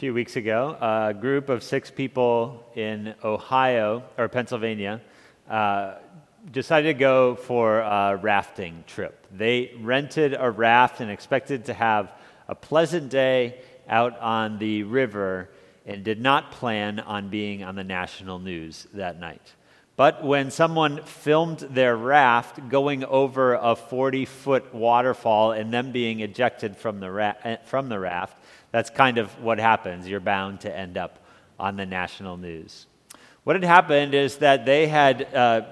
few weeks ago, a group of 6 people in Ohio or Pennsylvania decided to go for a rafting trip. They rented a raft and expected to have a pleasant day out on the river and did not plan on being on the national news that night. But when someone filmed their raft going over a 40-foot waterfall and them being ejected from the raft, that's kind of what happens. You're bound to end up on the national news. What had happened is that they had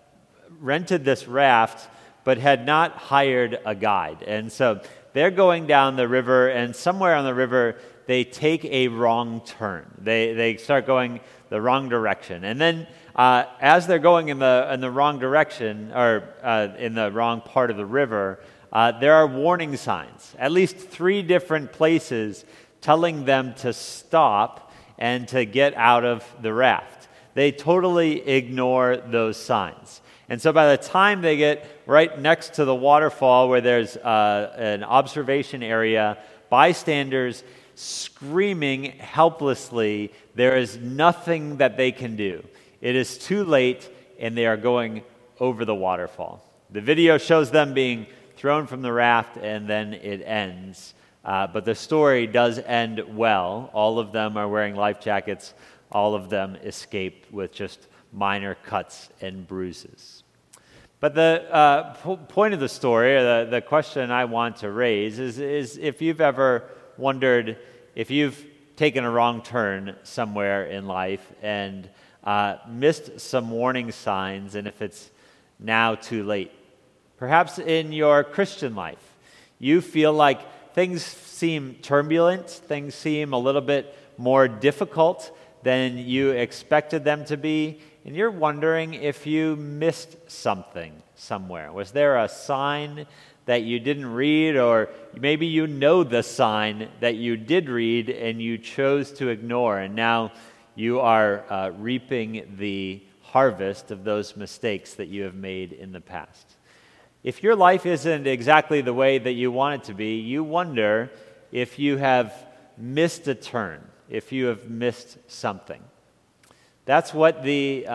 rented this raft but had not hired a guide. And so they're going down the river, and somewhere on the river, they take a wrong turn. They start going the wrong direction. And then as they're going in the wrong direction, or in the wrong part of the river, there are warning signs, at least 3 different places telling them to stop and to get out of the raft. They totally ignore those signs. And so by the time they get right next to the waterfall where there's an observation area, bystanders screaming helplessly, there is nothing that they can do. It is too late, and they are going over the waterfall. The video shows them being thrown from the raft, and then it ends. But the story does end well. All of them are wearing life jackets. All of them escape with just minor cuts and bruises. But the point of the story, or the question I want to raise, is if you've ever wondered if you've taken a wrong turn somewhere in life and missed some warning signs, and if it's now too late. Perhaps in your Christian life, you feel like things seem turbulent, things seem a little bit more difficult than you expected them to be, and you're wondering if you missed something somewhere. Was there a sign that you didn't read, or maybe you know the sign that you did read and you chose to ignore, and now you are reaping the harvest of those mistakes that you have made in the past? If your life isn't exactly the way that you want it to be, you wonder if you have missed a turn, if you have missed something. That's what the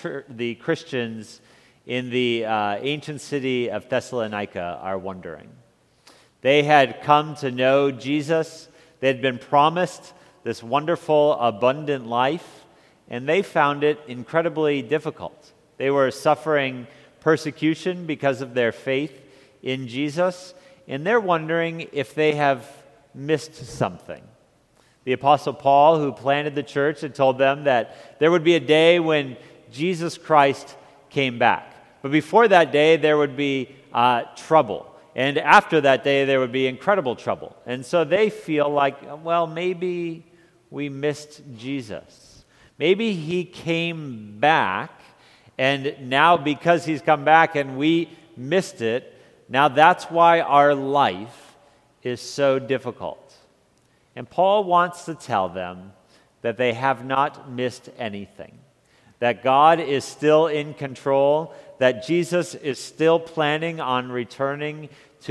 Christians in the ancient city of Thessalonica are wondering. They had come to know Jesus. They had been promised this wonderful, abundant life, and they found it incredibly difficult. They were suffering persecution because of their faith in Jesus, and they're wondering if they have missed something. The Apostle Paul, who planted the church, had told them that there would be a day when Jesus Christ came back. But before that day, there would be trouble. And after that day, there would be incredible trouble. And so they feel like, well, maybe we missed Jesus. Maybe he came back, and now because he's come back and we missed it, now that's why our life is so difficult. And Paul wants to tell them that they have not missed anything, that God is still in control, that Jesus is still planning on returning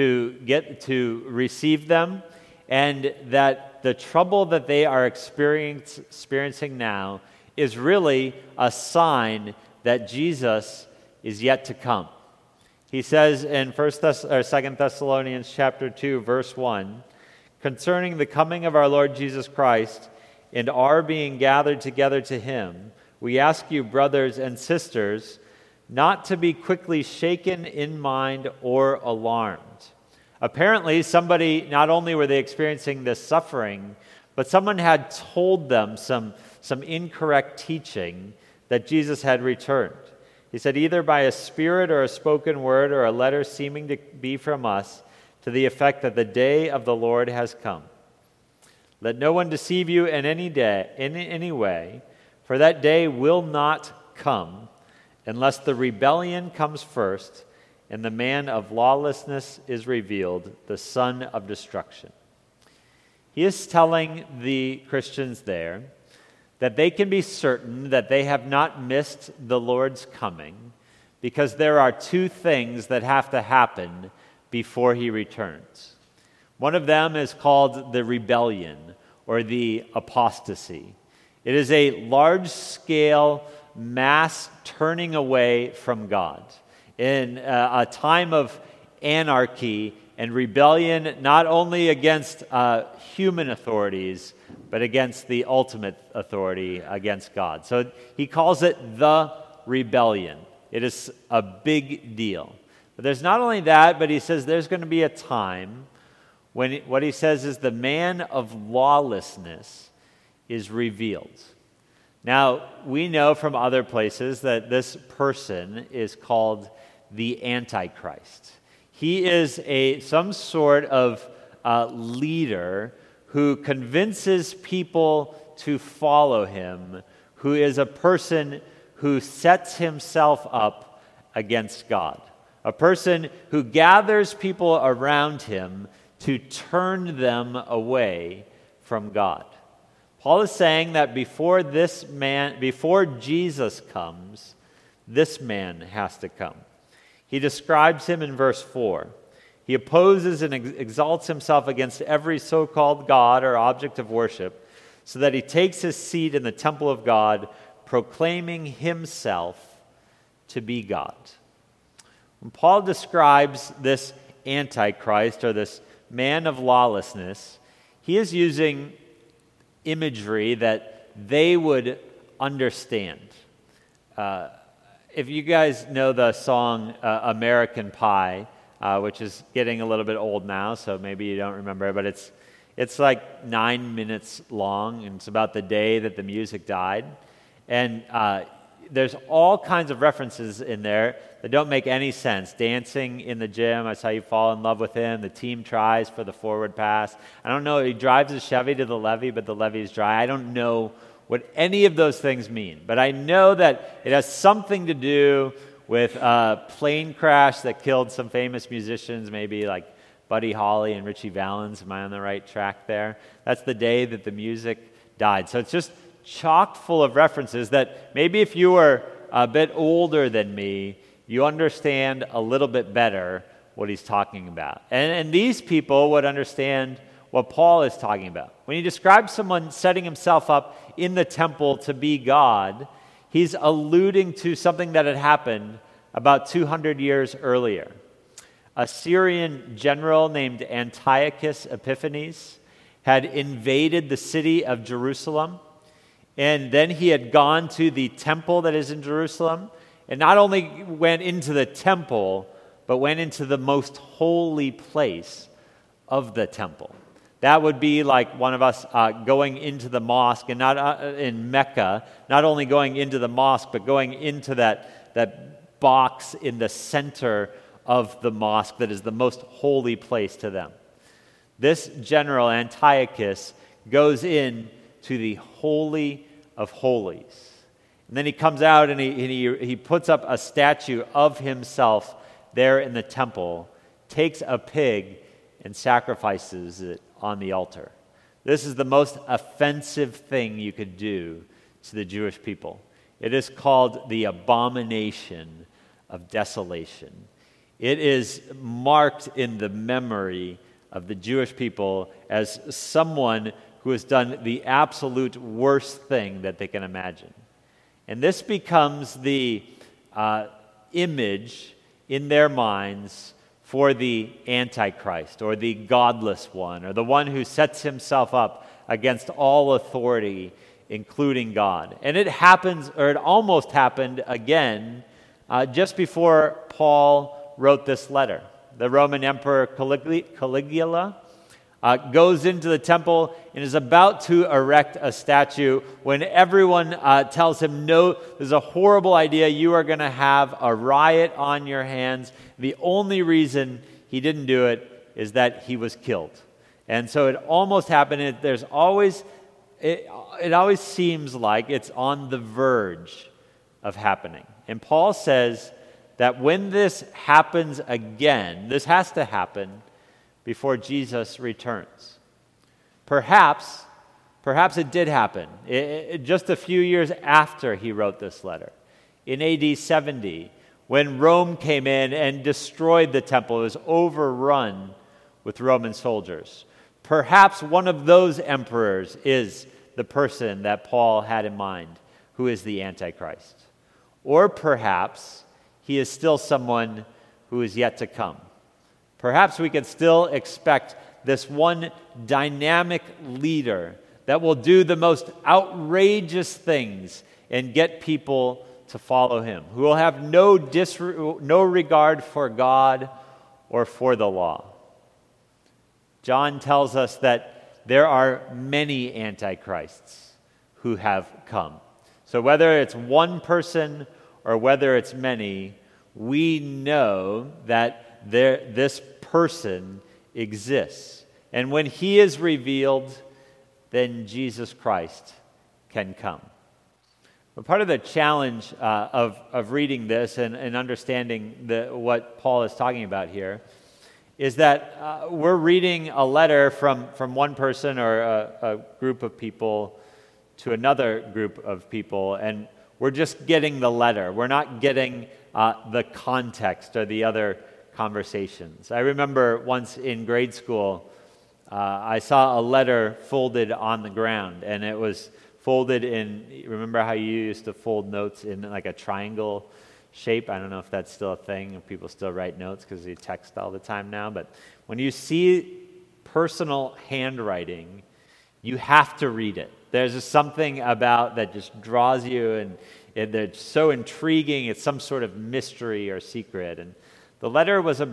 to receive them, and that the trouble that they are experiencing now is really a sign that Jesus is yet to come. He says in 2 Thessalonians chapter 2, verse 1, concerning the coming of our Lord Jesus Christ and our being gathered together to him, we ask you, brothers and sisters, not to be quickly shaken in mind or alarmed. Apparently, somebody, not only were they experiencing this suffering, but someone had told them some incorrect teaching that Jesus had returned. He said, either by a spirit or a spoken word or a letter seeming to be from us, to the effect that the day of the Lord has come. Let no one deceive you in any way, for that day will not come unless the rebellion comes first and the man of lawlessness is revealed, the son of destruction. He is telling the Christians there that they can be certain that they have not missed the Lord's coming because there are 2 things that have to happen before he returns. One of them is called the rebellion, or the apostasy. It is a large-scale mass turning away from God in a time of anarchy and rebellion, not only against human authorities, but against the ultimate authority, against God. So he calls it the rebellion. It is a big deal. But there's not only that, but he says there's going to be a time when what he says is the man of lawlessness is revealed. Now, we know from other places that this person is called the Antichrist. He is some sort of leader who convinces people to follow him, who is a person who sets himself up against God, a person who gathers people around him to turn them away from God. Paul is saying that before Jesus comes, this man has to come. He describes him in verse 4. He opposes and exalts himself against every so-called God or object of worship, so that he takes his seat in the temple of God, proclaiming himself to be God. When Paul describes this Antichrist, or this man of lawlessness, he is using imagery that they would understand. If you guys know the song American Pie, which is getting a little bit old now, so maybe you don't remember it, but it's like 9 minutes long, and it's about the day that the music died. And there's all kinds of references in there that don't make any sense. Dancing in the gym, I saw you fall in love with him. The team tries for the forward pass. I don't know, he drives his Chevy to the levee, but the levee is dry. I don't know what any of those things mean, but I know that it has something to do with a plane crash that killed some famous musicians, maybe like Buddy Holly and Richie Valens. Am I on the right track there? That's the day that the music died. So it's just chock full of references that maybe if you were a bit older than me, you understand a little bit better what he's talking about. And these people would understand what Paul is talking about. When he describes someone setting himself up in the temple to be God, he's alluding to something that had happened about 200 years earlier. A Syrian general named Antiochus Epiphanes had invaded the city of Jerusalem, and then he had gone to the temple that is in Jerusalem, and not only went into the temple, but went into the most holy place of the temple. That would be like one of us going into the mosque, and not in Mecca, not only going into the mosque, but going into that box in the center of the mosque that is the most holy place to them. This general, Antiochus, goes in to the Holy of Holies. And then he comes out and he puts up a statue of himself there in the temple, takes a pig and sacrifices it on the altar. This is the most offensive thing you could do to the Jewish people. It is called the abomination of desolation. It is marked in the memory of the Jewish people as someone who has done the absolute worst thing that they can imagine. And this becomes the image in their minds for the Antichrist, or the godless one, or the one who sets himself up against all authority, including God. And it happens, or it almost happened again, just before Paul wrote this letter. The Roman Emperor Caligula goes into the temple and is about to erect a statue when everyone tells him, no, this is a horrible idea. You are going to have a riot on your hands. The only reason he didn't do it is that he was killed. And so it almost happened. It always seems like it's on the verge of happening. And Paul says that when this happens again, this has to happen before Jesus returns. Perhaps it did happen just a few years after he wrote this letter. In AD 70, when Rome came in and destroyed the temple, it was overrun with Roman soldiers. Perhaps one of those emperors is the person that Paul had in mind, who is the Antichrist. Or perhaps he is still someone who is yet to come. Perhaps we can still expect this one dynamic leader that will do the most outrageous things and get people to follow him, who will have no regard for God or for the law. John tells us that there are many antichrists who have come. So whether it's one person or whether it's many, we know that this person exists. And when he is revealed, then Jesus Christ can come. But part of the challenge of reading this and understanding what Paul is talking about here is that we're reading a letter from one person or a group of people to another group of people, and we're just getting the letter. We're not getting the context or the other conversations. I remember once in grade school, I saw a letter folded on the ground, and it was folded in, remember how you used to fold notes in like a triangle shape? I don't know if that's still a thing, if people still write notes because you text all the time now, but when you see personal handwriting, you have to read it. There's just something about that just draws you, and it's so intriguing. It's some sort of mystery or secret. And the letter was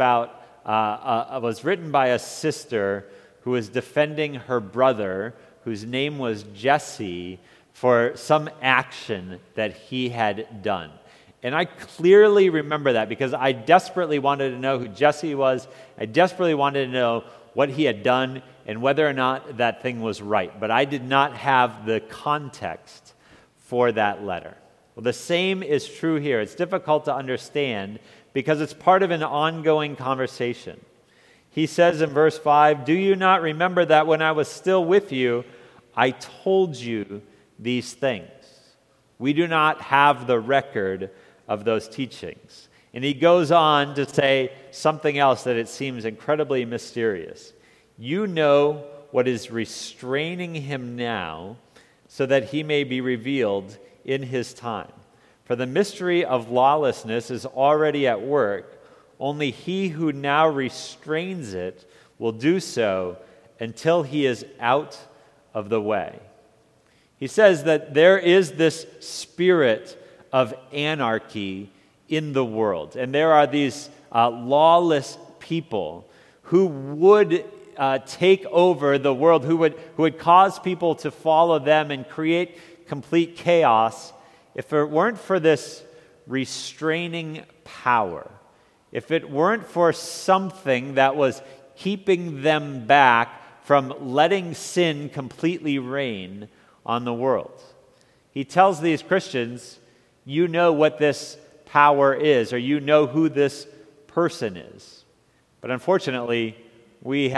was written by a sister who was defending her brother, whose name was Jesse, for some action that he had done. And I clearly remember that because I desperately wanted to know who Jesse was. I desperately wanted to know what he had done and whether or not that thing was right. But I did not have the context for that letter. Well, the same is true here. It's difficult to understand because it's part of an ongoing conversation. He says in verse 5, "Do you not remember that when I was still with you, I told you these things?" We do not have the record of those teachings. And he goes on to say something else that it seems incredibly mysterious. "You know what is restraining him now, so that he may be revealed in his time. For the mystery of lawlessness is already at work. Only he who now restrains it will do so until he is out of the way." He says that there is this spirit of anarchy in the world. And there are these lawless people who would take over the world, who would cause people to follow them and create complete chaos if it weren't for this restraining power. If it weren't for something that was keeping them back from letting sin completely reign on the world. He tells these Christians, you know what this power is, or you know who this person is. But unfortunately, we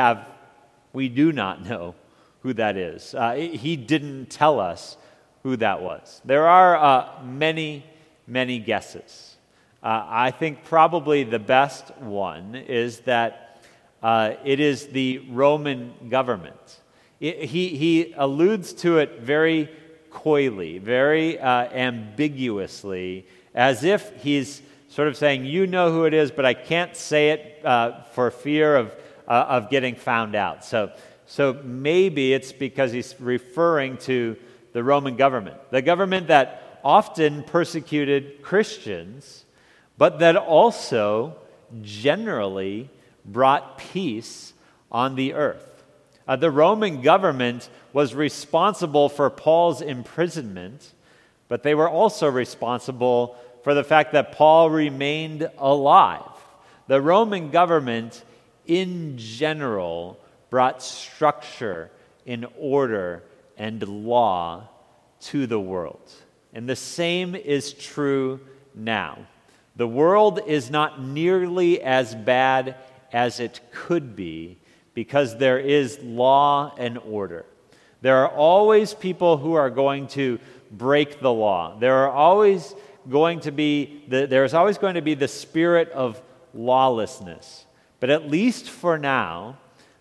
do not know who that is. He didn't tell us who that was. There are many, many guesses. I think probably the best one is that it is the Roman government. He alludes to it very coyly, very ambiguously, as if he's sort of saying, you know who it is, but I can't say it for fear of getting found out. So maybe it's because he's referring to the Roman government, the government that often persecuted Christians, but that also generally brought peace on the earth. The Roman government was responsible for Paul's imprisonment, but they were also responsible for the fact that Paul remained alive. The Roman government, in general, brought structure and order and law to the world. And the same is true now. The world is not nearly as bad as it could be because there is law and order. There are always people who are going to break the law. There's always going to be the spirit of lawlessness. But at least for now,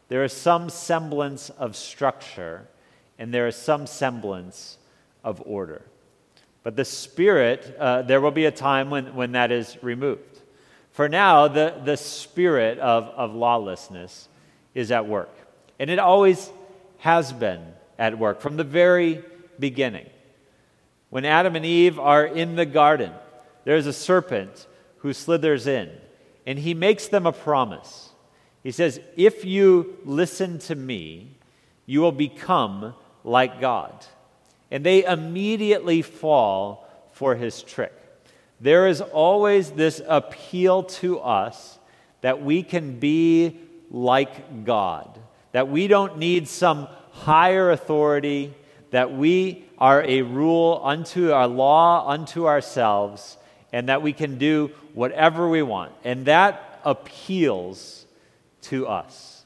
there is some semblance of structure, and there is some semblance of order. But the Spirit, there will be a time when that is removed. For now, the spirit of lawlessness is at work. And it always has been at work from the very beginning. When Adam and Eve are in the garden, there's a serpent who slithers in, and he makes them a promise. He says, if you listen to me, you will become like God. And they immediately fall for his trick. There is always this appeal to us that we can be like God, that we don't need some higher authority, that we are a rule unto our law, unto ourselves, and that we can do whatever we want. And that appeals to us.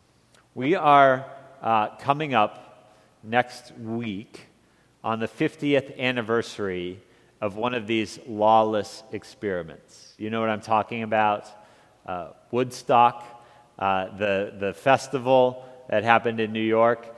We are coming up next week on the 50th anniversary of one of these lawless experiments. You know what I'm talking about? Woodstock, the festival that happened in New York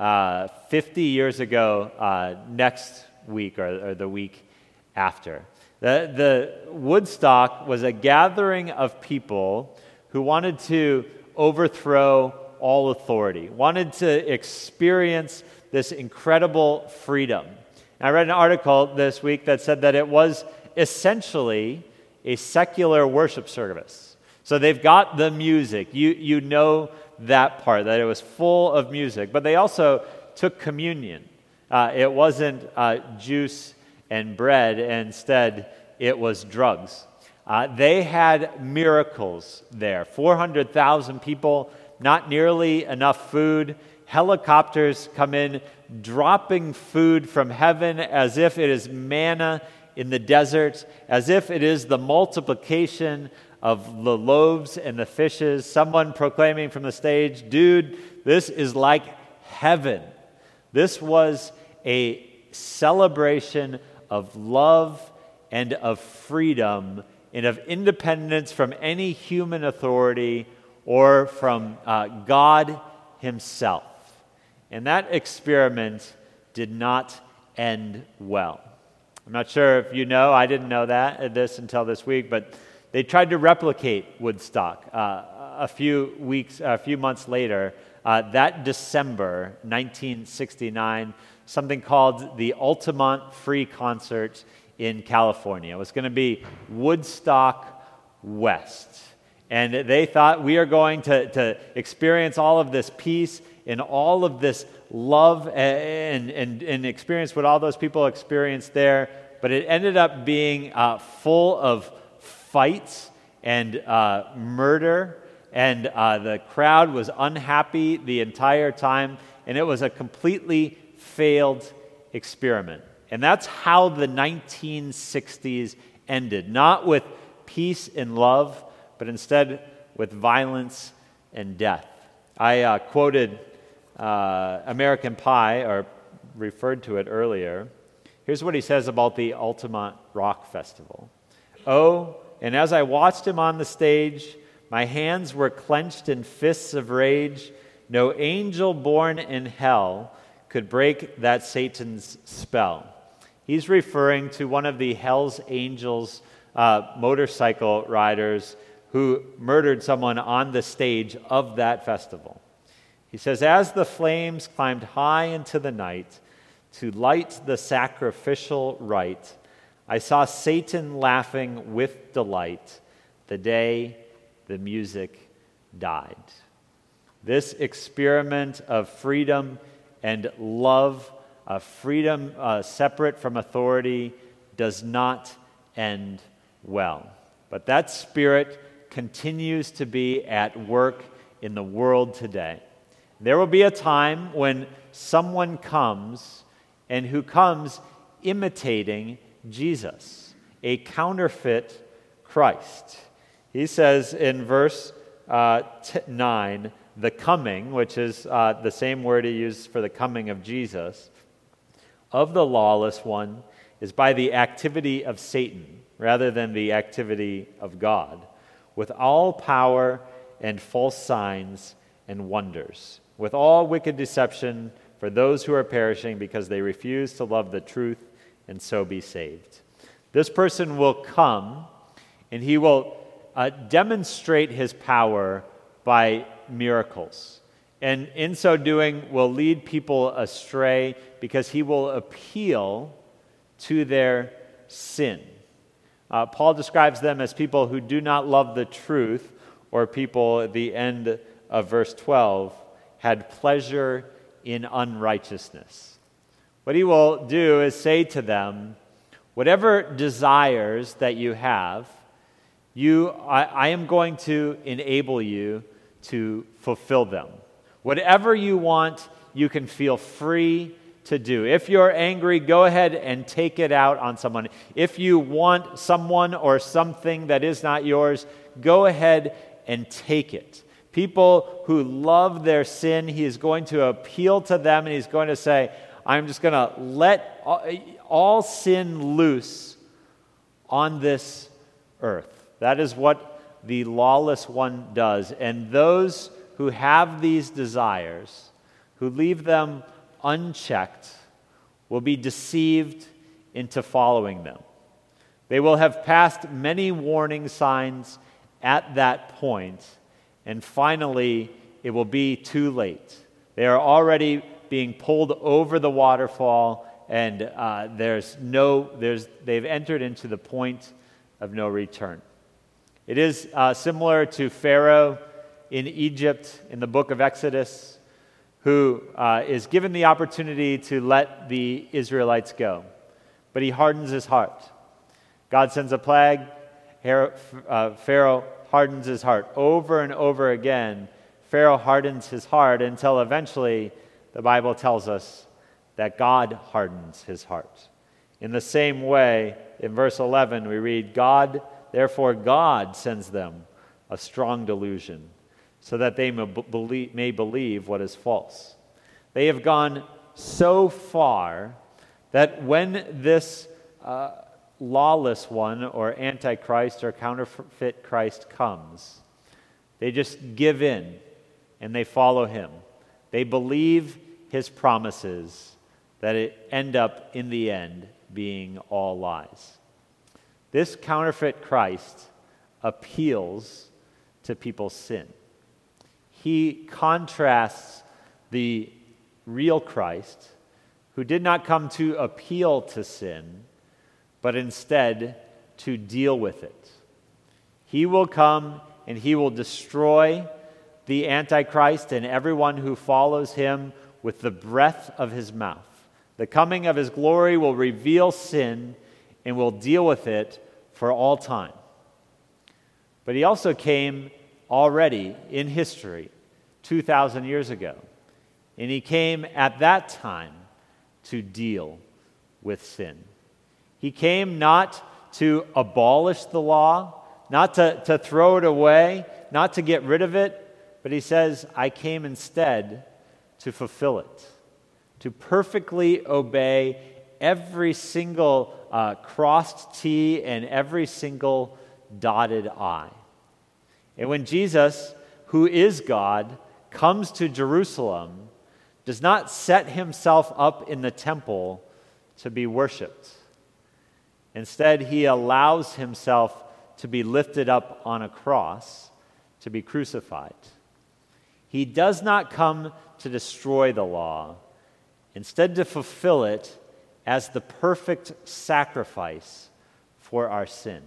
50 years ago next week or the week after. The Woodstock was a gathering of people who wanted to overthrow all authority, wanted to experience this incredible freedom. And I read an article this week that said that it was essentially a secular worship service. So they've got the music. You know that part, that it was full of music. But they also took communion. It wasn't juice and bread. Instead, it was drugs. They had miracles there. 400,000 people, not nearly enough food. Helicopters come in, dropping food from heaven as if it is manna in the desert, as if it is the multiplication of the loaves and the fishes. Someone proclaiming from the stage, dude, this is like heaven. This was a celebration of love and of freedom and of independence from any human authority or from God himself. And that experiment did not end well. I'm not sure if you know, I didn't know this until this week, but they tried to replicate Woodstock a few months later, that December 1969, something called the Altamont Free Concert in California. It was going to be Woodstock West. And they thought, we are going to experience all of this peace and all of this love and experience what all those people experienced there. But it ended up being full of fights and murder, and the crowd was unhappy the entire time, and it was a completely failed experiment. And that's how the 1960s ended, not with peace and love, but instead with violence and death. I quoted American Pie, or referred to it earlier. Here's what he says about the Altamont Rock Festival. Oh, and as I watched him on the stage, my hands were clenched in fists of rage. No angel born in hell could break that Satan's spell. He's referring to one of the Hell's Angels motorcycle riders who murdered someone on the stage of that festival. He says, as the flames climbed high into the night to light the sacrificial rite, I saw Satan laughing with delight the day the music died. This experiment of freedom and love, of freedom separate from authority, does not end well. But that spirit continues to be at work in the world today. There will be a time when someone comes, and who comes imitating Jesus, a counterfeit Christ. He says in verse 9, the coming, which is the same word he used for the coming of Jesus, of the lawless one is by the activity of Satan rather than the activity of God, with all power and false signs and wonders, with all wicked deception for those who are perishing because they refuse to love the truth and so be saved. This person will come and he will demonstrate his power by miracles. And in so doing, will lead people astray because he will appeal to their sin. Paul describes them as people who do not love the truth, or people at the end of verse 12 had pleasure in unrighteousness. What he will do is say to them, whatever desires that you have, I am going to enable you to fulfill them. Whatever you want, you can feel free to do. If you're angry, go ahead and take it out on someone. If you want someone or something that is not yours, go ahead and take it. People who love their sin, he is going to appeal to them and he's going to say, I'm just going to let all sin loose on this earth. That is what the lawless one does. And those who have these desires, who leave them unchecked, will be deceived into following them. They will have passed many warning signs at that point, and finally it will be too late. They are already being pulled over the waterfall, and they've entered into the point of no return. It is similar to Pharaoh in Egypt in the book of Exodus, who is given the opportunity to let the Israelites go, but he hardens his heart. God sends a plague. Pharaoh hardens his heart. Over and over again, Pharaoh hardens his heart until eventually the Bible tells us that God hardens his heart. In the same way, in verse 11, we read, Therefore God sends them a strong delusion, so that they may believe what is false. They have gone so far that when this lawless one or antichrist or counterfeit Christ comes, they just give in and they follow him. They believe his promises that it end up in the end being all lies. This counterfeit Christ appeals to people's sin. He contrasts the real Christ, who did not come to appeal to sin, but instead to deal with it. He will come and he will destroy the Antichrist and everyone who follows him with the breath of his mouth. The coming of his glory will reveal sin and will deal with it for all time. But he also came already in history 2,000 years ago. And he came at that time to deal with sin. He came not to abolish the law, not to throw it away, not to get rid of it, but he says, I came instead to fulfill it, to perfectly obey every single crossed T and every single dotted I. And when Jesus, who is God, comes to Jerusalem, does not set himself up in the temple to be worshipped. Instead, he allows himself to be lifted up on a cross, to be crucified. He does not come to destroy the law, instead to fulfill it as the perfect sacrifice for our sin,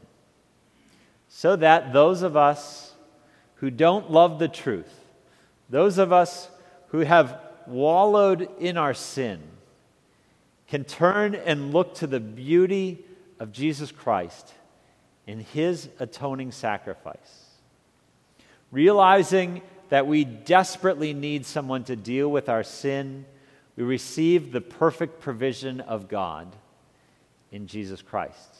so that those of us who don't love the truth, those of us who have wallowed in our sin, can turn and look to the beauty of Jesus Christ in his atoning sacrifice. Realizing that we desperately need someone to deal with our sin, we receive the perfect provision of God in Jesus Christ.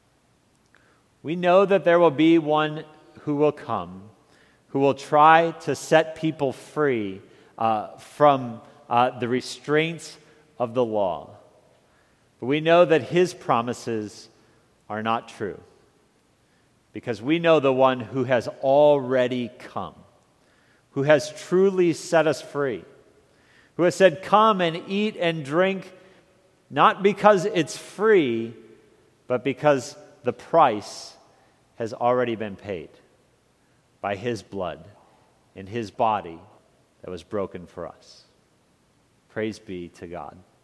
We know that there will be one who will come, who will try to set people free from the restraints of the law. But we know that his promises are not true, because we know the one who has already come. who has truly set us free, who has said, "Come and eat and drink," not because it's free, but because the price has already been paid by his blood and his body that was broken for us. Praise be to God.